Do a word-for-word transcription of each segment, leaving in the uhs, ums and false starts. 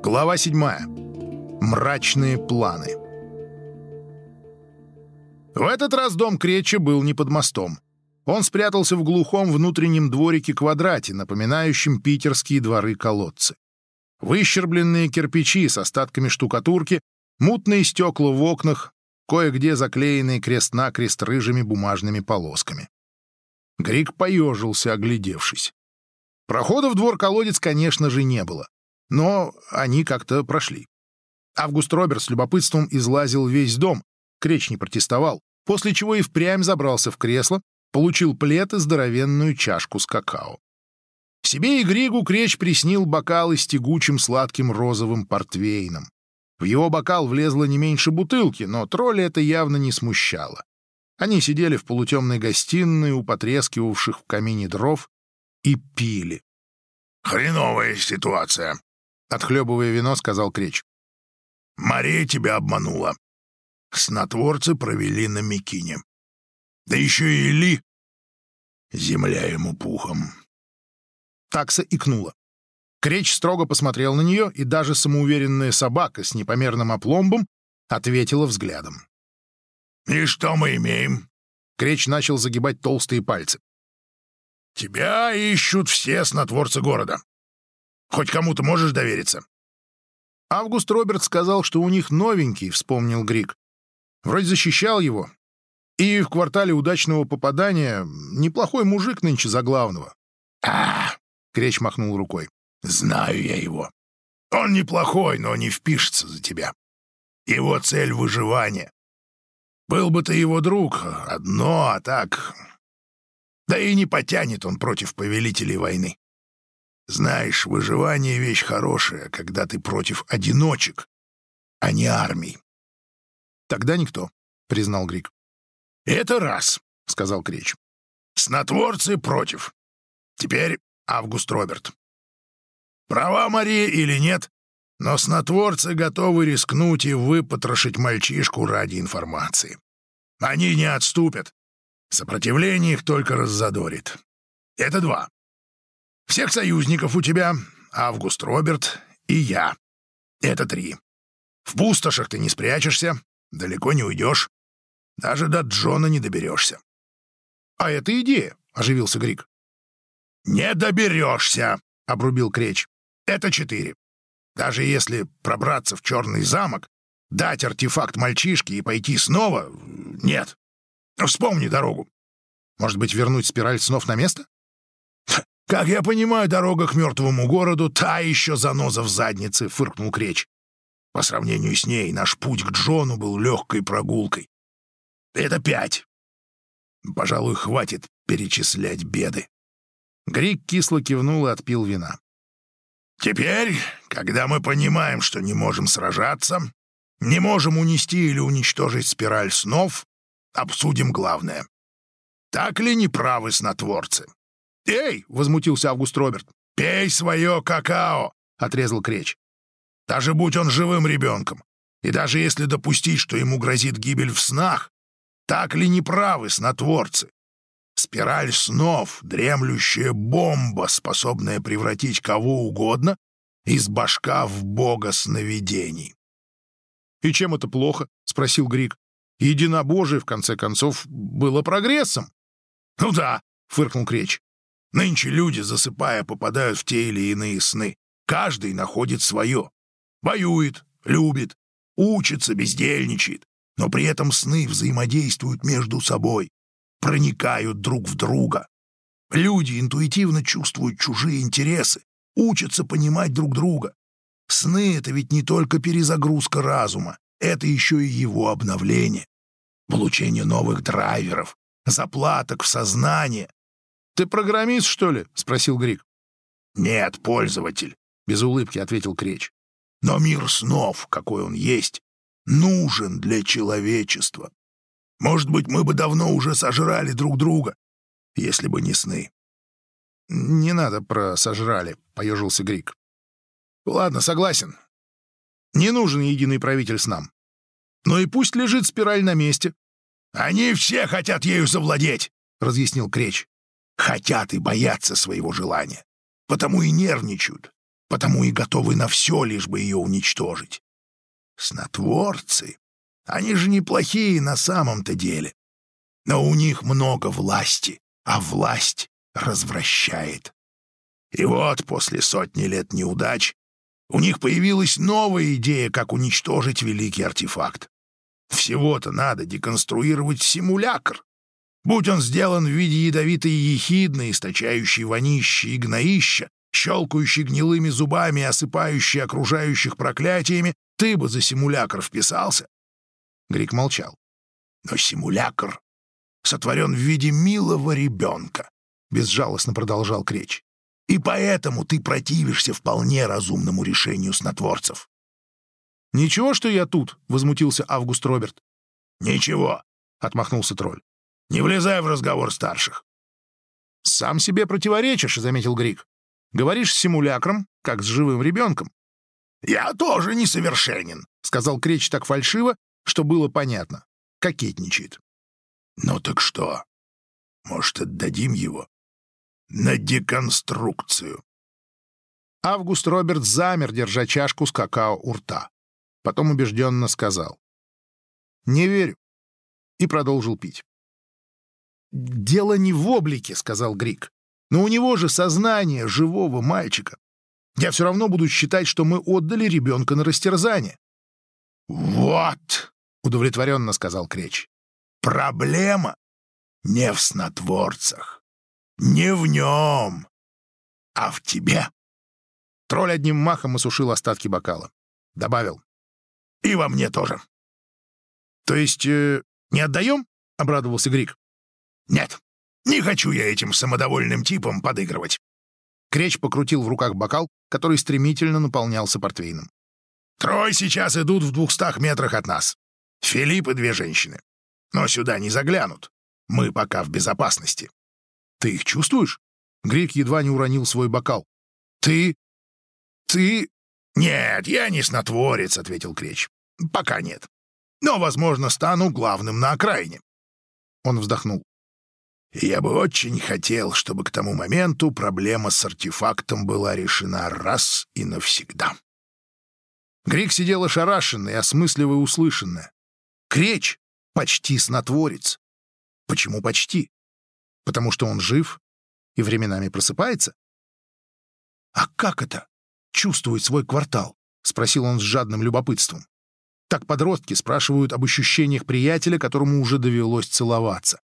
Глава седьмая. Мрачные планы. В этот раз дом Креча был не под мостом. Он спрятался в глухом внутреннем дворике-квадрате, напоминающем питерские дворы-колодцы. Выщербленные кирпичи с остатками штукатурки, мутные стекла в окнах, кое-где заклеенные крест-накрест рыжими бумажными полосками. Грик поежился, оглядевшись. Прохода в двор-колодец, конечно же, не было, но они как-то прошли. Август Роберт с любопытством излазил весь дом, Креч не протестовал, после чего и впрямь забрался в кресло, получил плед и здоровенную чашку с какао. Себе и Григу Креч приснил бокалы с тягучим сладким розовым портвейном. В его бокал влезло не меньше бутылки, но тролля это явно не смущало. Они сидели в полутемной гостиной у потрескивавших в камине дров и пили. «Хреновая ситуация», — отхлебывая вино, сказал Креч. «Мария тебя обманула. Снотворцы провели на Микине. Да еще и Ли. Земля ему пухом». Такса икнула. Креч строго посмотрел на нее, и даже самоуверенная собака с непомерным опломбом ответила взглядом. «И что мы имеем?» Креч начал загибать толстые пальцы. «Тебя ищут все снотворцы города. Хоть кому-то можешь довериться?» Август Роберт сказал, что у них новенький, вспомнил Григ. Вроде защищал его. И в квартале удачного попадания неплохой мужик нынче за главного. «А, Креч махнул рукой. Знаю я его. Он неплохой, но не впишется за тебя. Его цель — выживание. Был бы ты его друг, одно, а так... Да и не потянет он против повелителей войны. Знаешь, выживание — вещь хорошая, когда ты против одиночек, а не армий». «Тогда никто», — признал Григ. «Это раз», — сказал Креч. «Снотворцы против. Теперь Август Роберт. Права Мария или нет, но снотворцы готовы рискнуть и выпотрошить мальчишку ради информации. Они не отступят. Сопротивление их только раззадорит. Это два. Всех союзников у тебя — Август Роберт и я. Это три. В пустошах ты не спрячешься, далеко не уйдешь. Даже до Джона не доберешься». «А это идея», — оживился Григ. «Не доберешься», — обрубил Креч. «Это четыре. Даже если пробраться в Черный замок, дать артефакт мальчишке и пойти снова — нет. Вспомни дорогу». «Может быть, вернуть спираль снов на место?» «Как я понимаю, дорога к мертвому городу — та еще заноза в заднице», — фыркнул Креч. «По сравнению с ней наш путь к Джону был легкой прогулкой. Это пять. Пожалуй, хватит перечислять беды». Григ кисло кивнул и отпил вина. «Теперь, когда мы понимаем, что не можем сражаться, не можем унести или уничтожить спираль снов, обсудим главное. Так ли неправы снотворцы?» «Эй!» — возмутился Август Роберт. «Пей свое какао!» — отрезал Креч. «Даже будь он живым ребенком, и даже если допустить, что ему грозит гибель в снах, так ли неправы снотворцы? Спираль снов — дремлющая бомба, способная превратить кого угодно из башка в бога сновидений». «И чем это плохо?» — спросил Григ. «Единобожие, в конце концов, было прогрессом». «Ну да», — фыркнул Креч. «Нынче люди, засыпая, попадают в те или иные сны. Каждый находит свое. Воюет, любит, учится, бездельничает. Но при этом сны взаимодействуют между собой, проникают друг в друга. Люди интуитивно чувствуют чужие интересы, учатся понимать друг друга. Сны — это ведь не только перезагрузка разума, это еще и его обновление, получение новых драйверов, заплаток в сознание». «Ты программист, что ли?» — спросил Григ. «Нет, пользователь», — без улыбки ответил Креч. «Но мир снов, какой он есть, нужен для человечества. Может быть, мы бы давно уже сожрали друг друга, если бы не сны». «Не надо про «сожрали», — поежился Григ. «Ладно, согласен. Не нужен единый правитель с нам. Но и пусть лежит спираль на месте». «Они все хотят ею завладеть», — разъяснил Креч. «Хотят и боятся своего желания, потому и нервничают. потому и готовы на все, лишь бы ее уничтожить. Снотворцы, они же неплохие на самом-то деле. Но у них много власти, а власть развращает. И вот после сотни лет неудач у них появилась новая идея, как уничтожить великий артефакт. Всего-то надо деконструировать симулякр. Будь он сделан в виде ядовитой ехидны, источающей вонище и гноища, щелкающей гнилыми зубами и осыпающей окружающих проклятиями, ты бы за симулякр вписался. Грик молчал. Но симулякр сотворен в виде милого ребенка, — безжалостно продолжал Креч. И поэтому ты противишься вполне разумному решению снотворцев. — Ничего, что я тут, — возмутился Август Роберт. — Ничего, — отмахнулся тролль. — Не влезай в разговор старших. — Сам себе противоречишь, — заметил Грик. — Говоришь с симулякром, как с живым ребенком. — Я тоже несовершенен, — сказал Креч так фальшиво, что было понятно. Кокетничает. — Ну так что? Может, отдадим его на деконструкцию? Август Роберт замер, держа чашку с какао у рта. Потом убежденно сказал: «Не верю», и продолжил пить. «Дело не в облике», — сказал Грик, «но у него же сознание живого мальчика. Я все равно буду считать, что мы отдали ребенка на растерзание». «Вот», — удовлетворенно сказал Креч, «проблема не в снотворцах, не в нем, а в тебе». Тролль одним махом осушил остатки бокала. Добавил: «И во мне тоже». «То есть э, не отдаем?» — обрадовался Грик. «Нет, не хочу я этим самодовольным типом подыгрывать». Креч покрутил в руках бокал, который стремительно наполнялся портвейном. «Трое сейчас идут в двухстах метрах от нас. Филипп и две женщины. Но сюда не заглянут. Мы пока в безопасности». «Ты их чувствуешь?» Грик едва не уронил свой бокал. «Ты... ты...» «Нет, я не снотворец», — ответил Креч. «Пока нет. Но, возможно, стану главным на окраине». Он вздохнул. «Я бы очень хотел, чтобы к тому моменту проблема с артефактом была решена раз и навсегда». Грик сидел ошарашенный, осмысливая услышанное. Креч почти снотворец. Почему почти? Потому что он жив и временами просыпается? «А как это? Чувствует свой квартал?» — спросил он с жадным любопытством. Так подростки спрашивают об ощущениях приятеля, которому уже довелось целоваться.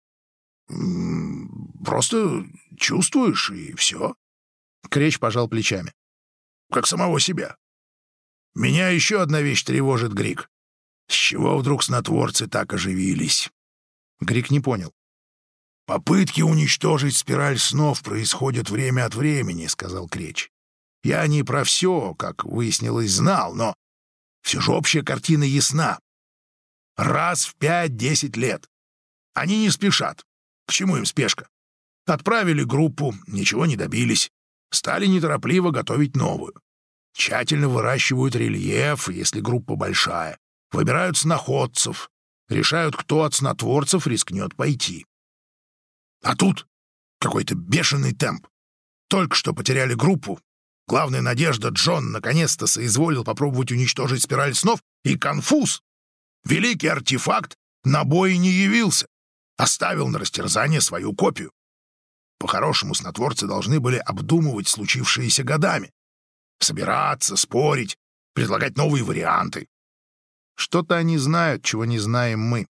«Просто чувствуешь, и все». Креч пожал плечами. «Как самого себя. Меня еще одна вещь тревожит, Грик. С чего вдруг снотворцы так оживились?» Грик не понял. «Попытки уничтожить спираль снов происходят время от времени», — сказал Креч. «Я не про все, как выяснилось, знал, но все же общая картина ясна. Раз в пять-десять лет. Они не спешат. К чему им спешка? Отправили группу, ничего не добились. Стали неторопливо готовить новую. Тщательно выращивают рельеф, если группа большая. Выбирают сноходцев. Решают, кто от снотворцев рискнет пойти. А тут какой-то бешеный темп. Только что потеряли группу. Главная надежда, Джон наконец-то соизволил попробовать уничтожить спираль снов, и конфуз. Великий артефакт на бой не явился. Оставил на растерзание свою копию. По-хорошему, снотворцы должны были обдумывать случившееся годами. Собираться, спорить, предлагать новые варианты. Что-то они знают, чего не знаем мы.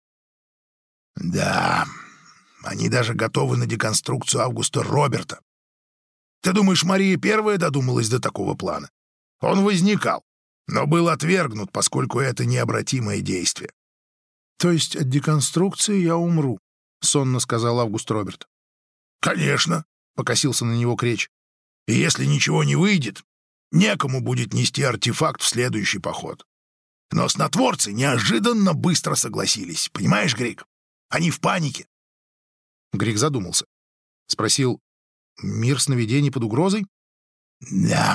Да, они даже готовы на деконструкцию Августа Роберта. Ты думаешь, Мария первая додумалась до такого плана? Он возникал, но был отвергнут, поскольку это необратимое действие. — То есть от деконструкции я умру? — сонно сказал Август Роберт. — Конечно, — покосился на него Креч. — И если ничего не выйдет, некому будет нести артефакт в следующий поход. Но снотворцы неожиданно быстро согласились. Понимаешь, Грик? Они в панике. Грик задумался. Спросил: «Мир сновидений под угрозой?» «Да.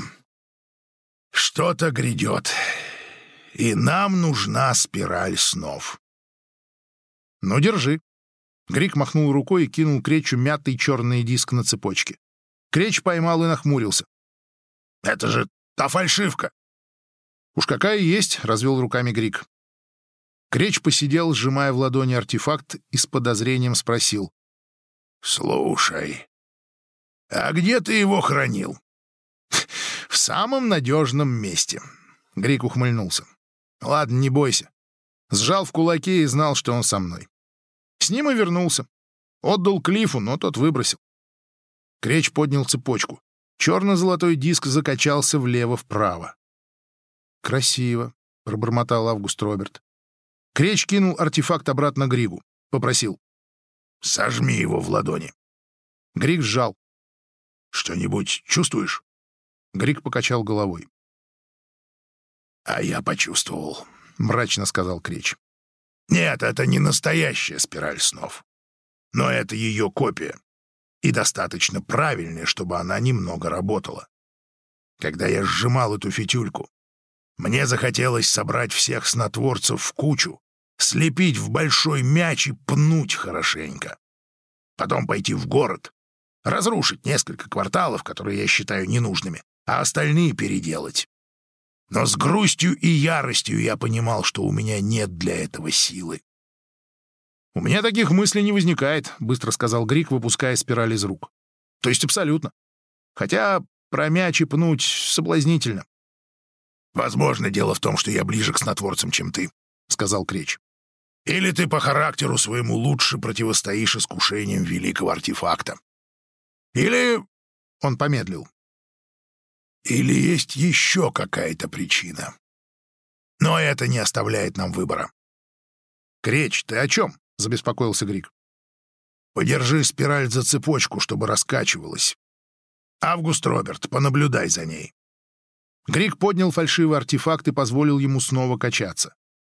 Что-то грядет. И нам нужна спираль снов». «Ну, держи». Грик махнул рукой и кинул Кречу мятый черный диск на цепочке. Креч поймал и нахмурился. Это же та фальшивка!» «Уж какая есть!» — развел руками Грик. Креч посидел, сжимая в ладони артефакт, и с подозрением спросил. «Слушай, а где ты его хранил?» «В самом надежном месте», — Грик ухмыльнулся. «Ладно, не бойся». Сжал в кулаке и знал, что он со мной. С ним и вернулся. Отдал Клифу, но тот выбросил. Креч поднял цепочку. Черно-золотой диск закачался влево-вправо. «Красиво», — пробормотал Август Роберт. Креч кинул артефакт обратно Григу. Попросил. «Сожми его в ладони». Григ сжал. «Что-нибудь чувствуешь?» Григ покачал головой. «А я почувствовал», — мрачно сказал Креч. «Нет, это не настоящая спираль снов. Но это ее копия. И достаточно правильная, чтобы она немного работала. Когда я сжимал эту фитюльку, мне захотелось собрать всех снотворцев в кучу, слепить в большой мяч и пнуть хорошенько. Потом пойти в город, разрушить несколько кварталов, которые я считаю ненужными, а остальные переделать. Но с грустью и яростью я понимал, что у меня нет для этого силы. «У меня таких мыслей не возникает», — быстро сказал Грик, выпуская спираль из рук. «То есть абсолютно. Хотя про мяч и пнуть соблазнительно». «Возможно, дело в том, что я ближе к снотворцам, чем ты», — сказал Креч. «Или ты по характеру своему лучше противостоишь искушениям великого артефакта. Или...» — он помедлил. «Или есть еще какая-то причина. Но это не оставляет нам выбора». «Креч, ты о чем?» — забеспокоился Грик. «Подержи спираль за цепочку, чтобы раскачивалась. Август Роберт, понаблюдай за ней». Грик поднял фальшивый артефакт и позволил ему снова качаться.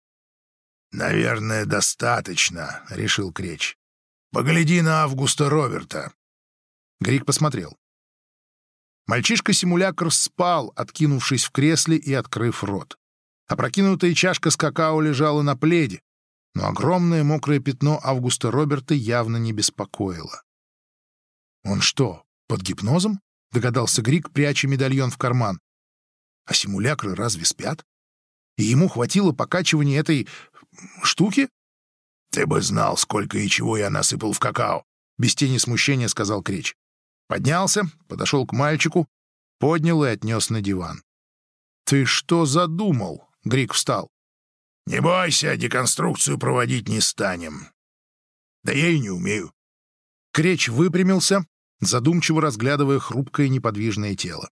«Наверное, достаточно», — решил Креч. «Погляди на Августа Роберта». Грик посмотрел. Мальчишка-симулякр спал, откинувшись в кресле и открыв рот. Опрокинутая чашка с какао лежала на пледе, но огромное мокрое пятно Августа Роберта явно не беспокоило. «Он что, под гипнозом?» — догадался Грик, пряча медальон в карман. «А симулякры разве спят? И ему хватило покачивания этой... штуки?» «Ты бы знал, сколько и чего я насыпал в какао», — без тени смущения сказал Креч. Поднялся, подошел к мальчику, поднял и отнес на диван. «Ты что задумал?» — Грик встал. «Не бойся, деконструкцию проводить не станем. Да я и не умею». Креч выпрямился, задумчиво разглядывая хрупкое неподвижное тело.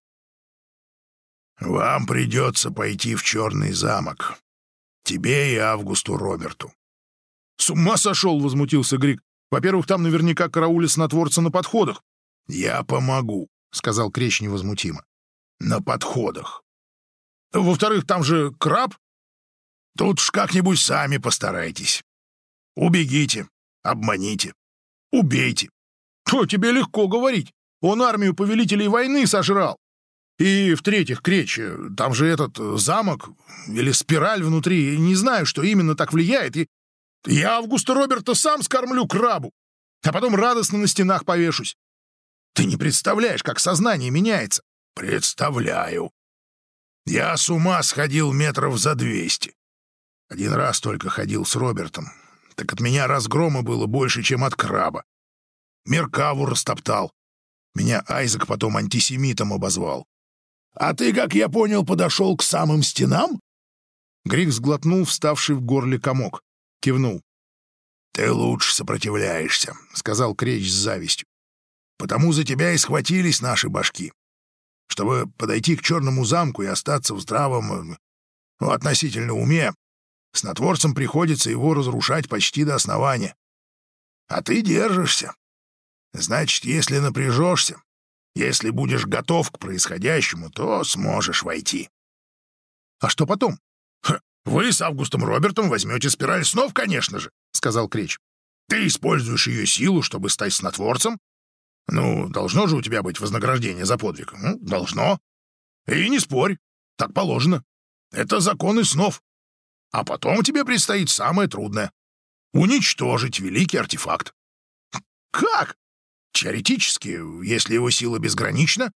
«Вам придется пойти в Черный замок. Тебе и Августу Роберту». «С ума сошел!» — возмутился Грик. «Во-первых, там наверняка караулят снотворца на подходах». «Я помогу», — сказал Креч невозмутимо. «На подходах». «Во-вторых, там же краб». «Тут ж как-нибудь сами постарайтесь. Убегите, обманите, убейте». «О, тебе легко говорить. Он армию повелителей войны сожрал. И, в-третьих, Креч, там же этот замок или спираль внутри, не знаю, что именно так влияет, и я Августа Роберта сам скормлю крабу, а потом радостно на стенах повешусь. Ты не представляешь, как сознание меняется». «Представляю. Я с ума сходил метров за двести. Один раз только ходил с Робертом, так от меня разгрома было больше, чем от краба. Меркаву растоптал. Меня Айзек потом антисемитом обозвал. А ты, как я понял, подошел к самым стенам?» Грик сглотнул вставший в горле комок. Кивнул. «Ты лучше сопротивляешься», — сказал Креч с завистью. «Потому за тебя и схватились наши башки. Чтобы подойти к Черному замку и остаться в здравом, ну, относительно уме, снотворцам приходится его разрушать почти до основания. А ты держишься. Значит, если напряжешься, если будешь готов к происходящему, то сможешь войти». «А что потом?» Ха, «Вы с Августом Робертом возьмете спираль снов, конечно же», — сказал Креч. «Ты используешь ее силу, чтобы стать снотворцем. Ну, должно же у тебя быть вознаграждение за подвиг. Ну, должно. И не спорь, так положено. Это законы снов. А потом тебе предстоит самое трудное — уничтожить великий артефакт». «Как?» «Теоретически, если его сила безгранична,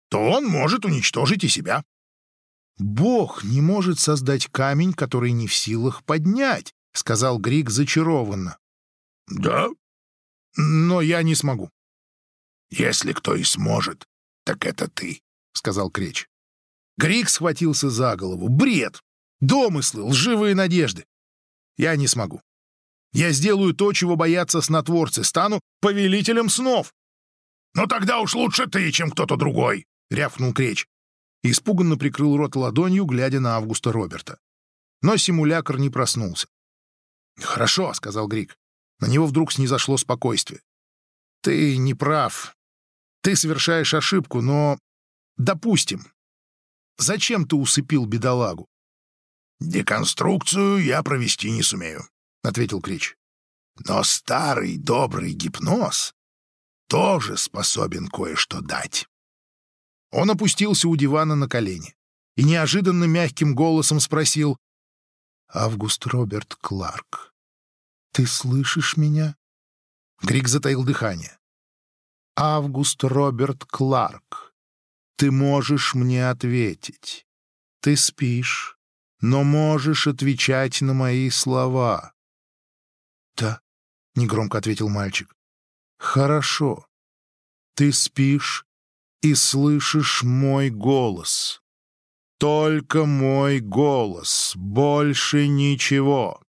то он может уничтожить и себя. «Бог не может создать камень, который не в силах поднять», — сказал Грик зачарованно. «Да? Но я не смогу». «Если кто и сможет, так это ты», — сказал Креч. Грик схватился за голову. «Бред! Домыслы, лживые надежды! Я не смогу. Я сделаю то, чего боятся снотворцы, стану повелителем снов». «Ну тогда уж лучше ты, чем кто-то другой», — рявкнул Креч. И испуганно прикрыл рот ладонью, глядя на Августа Роберта. Но симулякр не проснулся. «Хорошо», — сказал Грик. На него вдруг снизошло спокойствие. «Ты не прав. Ты совершаешь ошибку, но... Допустим. Зачем ты усыпил бедолагу?» «Деконструкцию я провести не сумею», — ответил Крич. «Но старый добрый гипноз тоже способен кое-что дать». Он опустился у дивана на колени и неожиданно мягким голосом спросил: «Август Роберт Кларк, ты слышишь меня?» Грик затаил дыхание. «Август Роберт Кларк, ты можешь мне ответить. Ты спишь, но можешь отвечать на мои слова». «Да», — негромко ответил мальчик. «Хорошо. Ты спишь и слышишь мой голос. Только мой голос, больше ничего.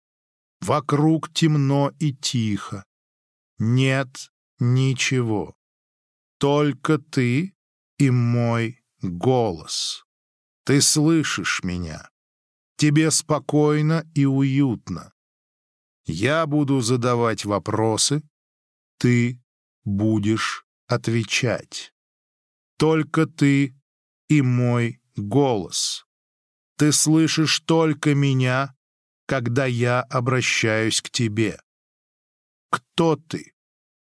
Вокруг темно и тихо. Нет ничего. Только ты и мой голос. Ты слышишь меня. Тебе спокойно и уютно. Я буду задавать вопросы, ты будешь отвечать. Только ты и мой голос. Ты слышишь только меня, когда я обращаюсь к тебе. Кто ты?»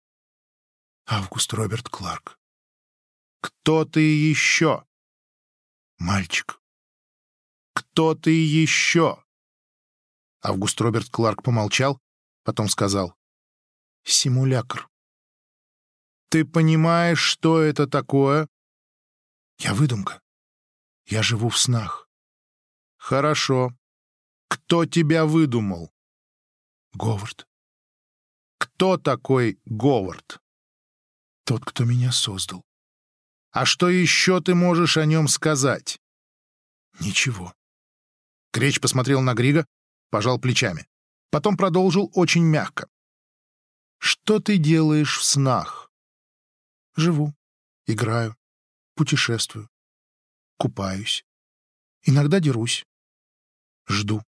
«Август Роберт Кларк». «Кто ты еще?» «Мальчик». «Кто ты еще?» Август Роберт Кларк помолчал, потом сказал: «Симулякр». «Ты понимаешь, что это такое?» «Я выдумка. Я живу в снах». «Хорошо. Кто тебя выдумал?» «Говард». «Кто такой Говард?» «Тот, кто меня создал». «А что еще ты можешь о нем сказать?» «Ничего». Креч посмотрел на Грига, пожал плечами. Потом продолжил очень мягко. «Что ты делаешь в снах?» «Живу, играю, путешествую, купаюсь. Иногда дерусь. Жду».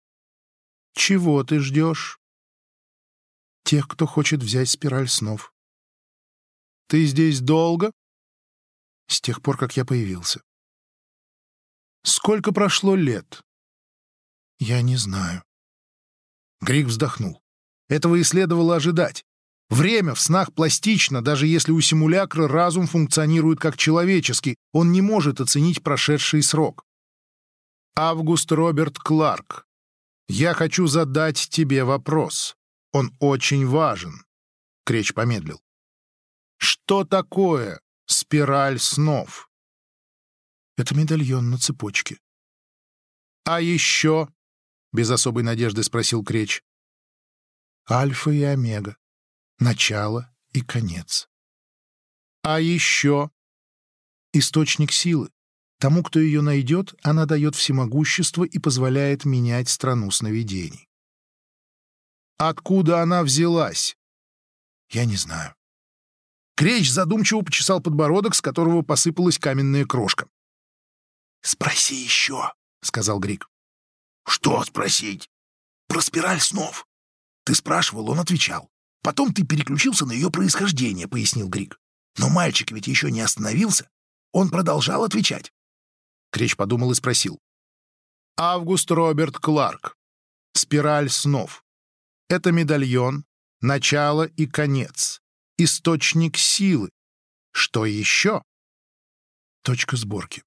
«Чего ты ждешь?» «Тех, кто хочет взять спираль снов». «Ты здесь долго?» «С тех пор, как я появился». «Сколько прошло лет?» «Я не знаю». Грик вздохнул. Этого и следовало ожидать. Время в снах пластично, даже если у симулякра разум функционирует как человеческий, он не может оценить прошедший срок. «Август Роберт Кларк, я хочу задать тебе вопрос. Он очень важен». Креч помедлил. «Что такое спираль снов?» «Это медальон на цепочке». «А еще?» — без особой надежды спросил Креч. «Альфа и омега. Начало и конец». «А еще?» «Источник силы. Тому, кто ее найдет, она дает всемогущество и позволяет менять страну сновидений». «Откуда она взялась?» «Я не знаю». Креч задумчиво почесал подбородок, с которого посыпалась каменная крошка. «Спроси еще», — сказал Грик. «Что спросить?» «Про спираль снов. Ты спрашивал, он отвечал. Потом ты переключился на ее происхождение», — пояснил Грик. «Но мальчик ведь еще не остановился. Он продолжал отвечать». Креч подумал и спросил. «Август Роберт Кларк. Спираль снов. Это медальон, начало и конец. Источник силы. Что еще?» «Точка сборки».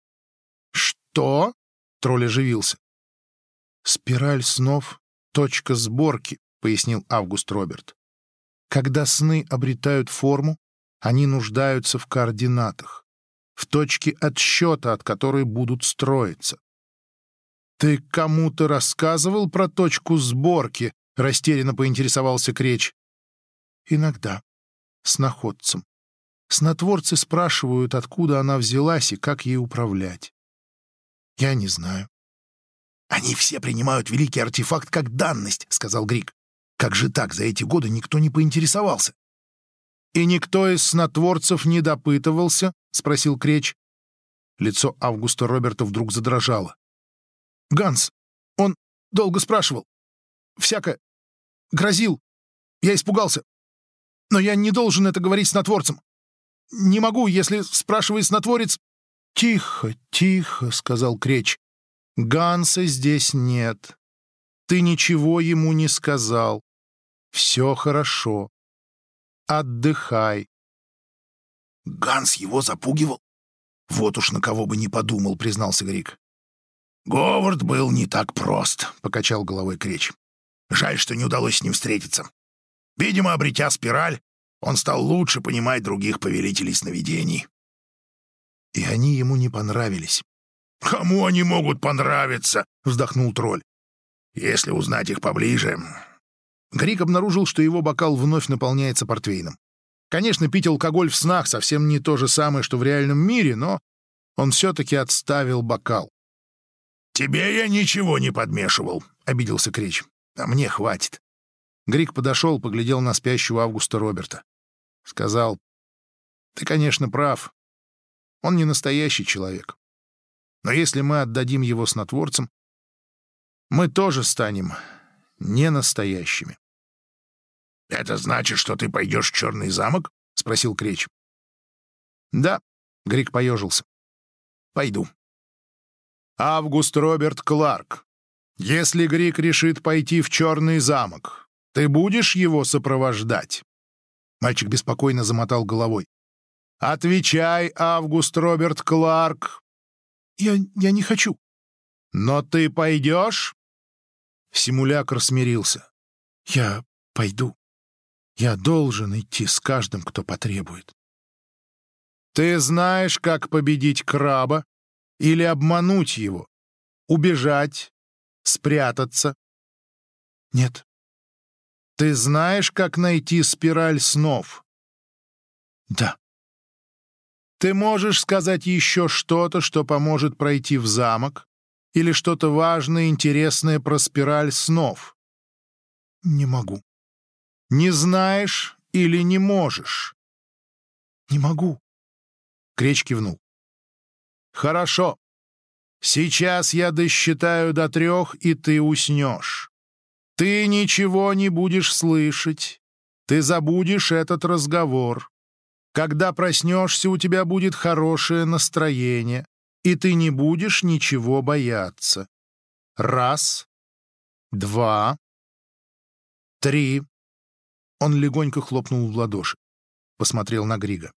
«Что?» — тролль оживился. «Спираль снов — точка сборки», — пояснил Август Роберт. «Когда сны обретают форму, они нуждаются в координатах. в точке отсчета, от которой будут строиться. «Ты кому-то рассказывал про точку сборки?» — растерянно поинтересовался Креч. «Иногда. С находцем. Снотворцы спрашивают, откуда она взялась и как ей управлять. Я не знаю». «Они все принимают великий артефакт как данность», — сказал Грик. «Как же так? За эти годы никто не поинтересовался». «И никто из снотворцев не допытывался?» — спросил Креч. Лицо Августа Роберта вдруг задрожало. «Ганс, он долго спрашивал. Всяко. Грозил. Я испугался. Но я не должен это говорить снотворцам. Не могу, если спрашивает снотворец...» «Тихо, тихо», — сказал Креч. «Ганса здесь нет. Ты ничего ему не сказал. Все хорошо. Отдыхай». «Ганс его запугивал? Вот уж на кого бы не подумал», — признался Грик. «Говард был не так прост», — покачал головой Креч. «Жаль, что не удалось с ним встретиться. Видимо, обретя спираль, он стал лучше понимать других повелителей сновидений». «И они ему не понравились». «Кому они могут понравиться?» — вздохнул тролль. «Если узнать их поближе...» Грик обнаружил, что его бокал вновь наполняется портвейном. Конечно, пить алкоголь в снах совсем не то же самое, что в реальном мире, но он все-таки отставил бокал. «Тебе я ничего не подмешивал», — обиделся Креч. «А мне хватит». Грик подошел, поглядел на спящего Августа Роберта. Сказал: «Ты, конечно, прав. Он не настоящий человек. Но если мы отдадим его снотворцам, мы тоже станем не настоящими». «Это значит, что ты пойдешь в Черный замок?» — спросил Креч. «Да», — Грик поежился. «Пойду». «Август Роберт Кларк, если Грик решит пойти в Черный замок, ты будешь его сопровождать?» Мальчик беспокойно замотал головой. «Отвечай, Август Роберт Кларк!» «Я, я не хочу». «Но ты пойдешь?» Симулякр смирился. «Я пойду. Я должен идти с каждым, кто потребует». «Ты знаешь, как победить краба или обмануть его? Убежать? Спрятаться?» «Нет». «Ты знаешь, как найти спираль снов?» «Да». «Ты можешь сказать еще что-то, что поможет пройти в замок? Или что-то важное, интересное про спираль снов?» «Не могу». «Не знаешь или не можешь?» «Не могу». Креч кивнул. «Хорошо. Сейчас я досчитаю до трех, и ты уснешь. Ты ничего не будешь слышать. Ты забудешь этот разговор. Когда проснешься, у тебя будет хорошее настроение, и ты не будешь ничего бояться. Раз, два, три». Он легонько хлопнул в ладоши. Посмотрел на Грига.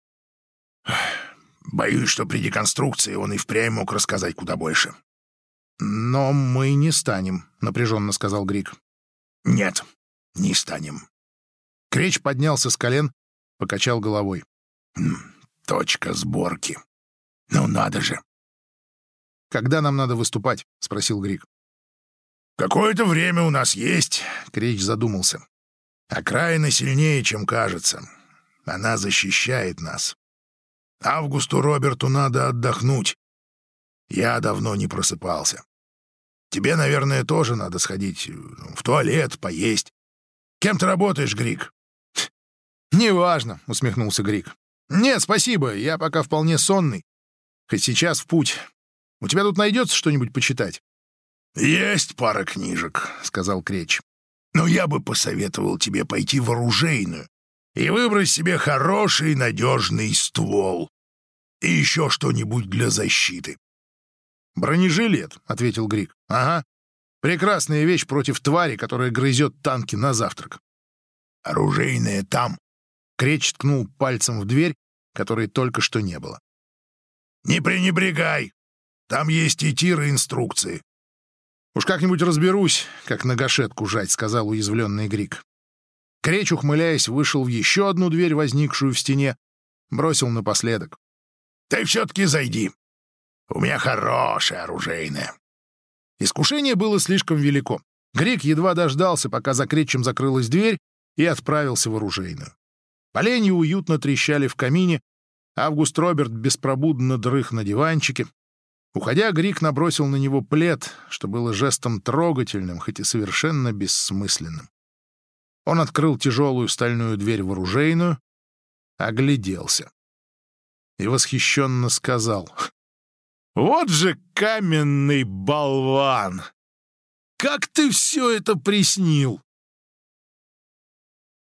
«Боюсь, что при деконструкции он и впрямь мог рассказать куда больше». «Но мы не станем», — напряженно сказал Григ. «Нет, не станем». Креч поднялся с колен, покачал головой. «Точка сборки. Ну надо же». «Когда нам надо выступать?» — спросил Григ. «Какое-то время у нас есть», — Креч задумался. «Окраина сильнее, чем кажется. Она защищает нас. Августу Роберту надо отдохнуть. Я давно не просыпался. Тебе, наверное, тоже надо сходить в туалет, поесть. Кем ты работаешь, Григ?» «Неважно», — усмехнулся Григ. «Нет, спасибо, я пока вполне сонный. Хоть сейчас в путь. У тебя тут найдется что-нибудь почитать?» «Есть пара книжек», — сказал Креч. «Но я бы посоветовал тебе пойти в оружейную и выбрать себе хороший надежный ствол. И еще что-нибудь для защиты». «Бронежилет», — ответил Григ. «Ага. Прекрасная вещь против твари, которая грызет танки на завтрак». «Оружейная там». Креч ткнул пальцем в дверь, которой только что не было. «Не пренебрегай. Там есть и тиры инструкции». «Уж как-нибудь разберусь, как на гашетку жать», — сказал уязвленный Григ. Креч, ухмыляясь, вышел в еще одну дверь, возникшую в стене, бросил напоследок. Ты все-таки зайди. У меня хорошее оружейное. Искушение было слишком велико. Грик едва дождался, пока за Кречем закрылась дверь, и отправился в оружейную. Поленья уютно трещали в камине, Август Роберт беспробудно дрых на диванчике. Уходя, Грик набросил на него плед, что было жестом трогательным, хоть и совершенно бессмысленным. Он открыл тяжелую стальную дверь в оружейную, огляделся и восхищенно сказал: «Вот же каменный болван! Как ты все это приснил!»